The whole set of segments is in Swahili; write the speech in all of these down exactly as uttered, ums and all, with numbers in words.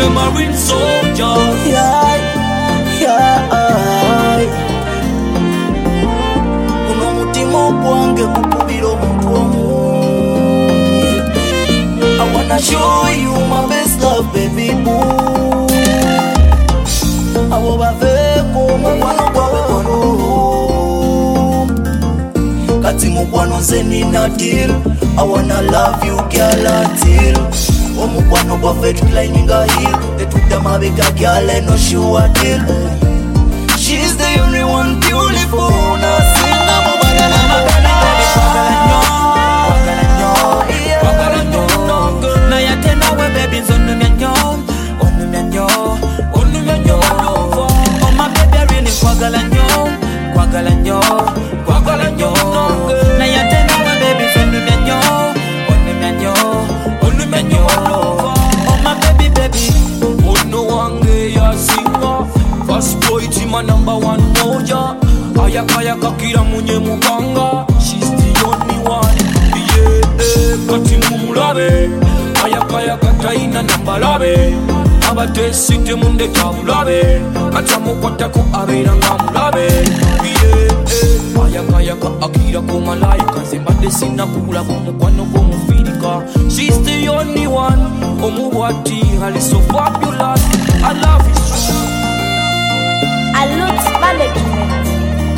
the marine soldiers. Yeah, yeah. Kuno mutima gwange gukubira omuntu omu. I wanna show you my best love, baby boo. Abo baveko mukwano gwawe kono. Kati mukwano nze nina deal. I wanna love you girl until omukwano gwaffe tuclimbinga hill. Tetudda mabega girl eno sure deal. She's the only one beautiful. Nasinga mubagala mabala. Kwagala nnyo naye ate nawe baby nze onnumya nnyo onnumya nnyo onnumya nnyo oh my baby I really kwagala nnyo kwagala nnyo kwagala nnyo naye ate nawe baby nze onnumya nnyo onnumya nnyo onnumya nnyo oh my baby baby ono wange yasinga first boy tima number one moja ayakayaka kira munye muganga she's the only one yeah. Kati mumulabe ayakayaka taina nambalabe abatesite munde tabulabe kati amukwatako abeera nga mulabe ayakayaka akira ku malayika nze mbadde sinnakulaba omukwano gw'omufirika she's the only one omubwati ali so fabulous I love you so Alux Management.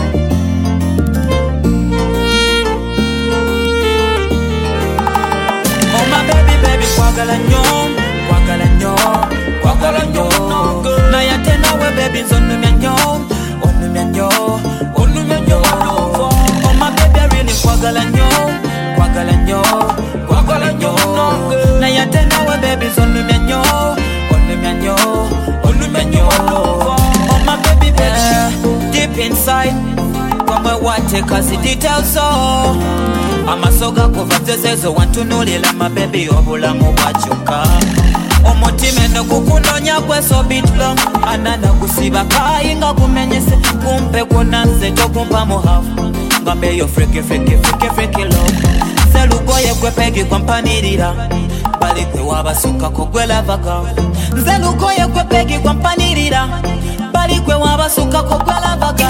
Kwagala nnyo, kwagala nnyo, kwagala nnyo naye ate nawe baby nze onnumya nnyo, onnumya nnyo, onnumya nnyo oh my baby I really kwagala nnyo, kwagala nnyo, kwagala nnyo naye ate nawe baby nze onnumya nnyo, onnumya nnyo, onnumya nnyo oh my baby baby deep inside kwamwe wateka zi details so amasoga kuva zezezo wantunulira mabebi obulamu bwakyuka omutima eno gukunoonya gwe so bit long anana gusiba kayi nga gumenyese kumpe gwonna nze tokumpa muhafu nga mbeyo friki friki friki friki love nze lugoye gwe pegi gwampanirira bali gwe wabasukako gwe lavaga nze lugoye gwe pegi gwampanirira bali gwe wabasukako gwe lavaga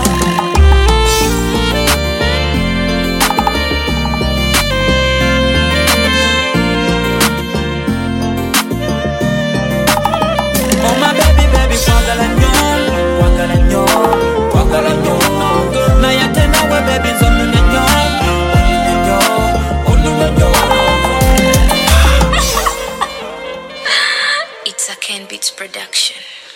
kwagala nnyo, kwagala nnyo, kwagala nnyo naye ate nawe baby nze onnumya nnyo, onnumya nnyo, onnumya nnyo It's a Ken Beats production.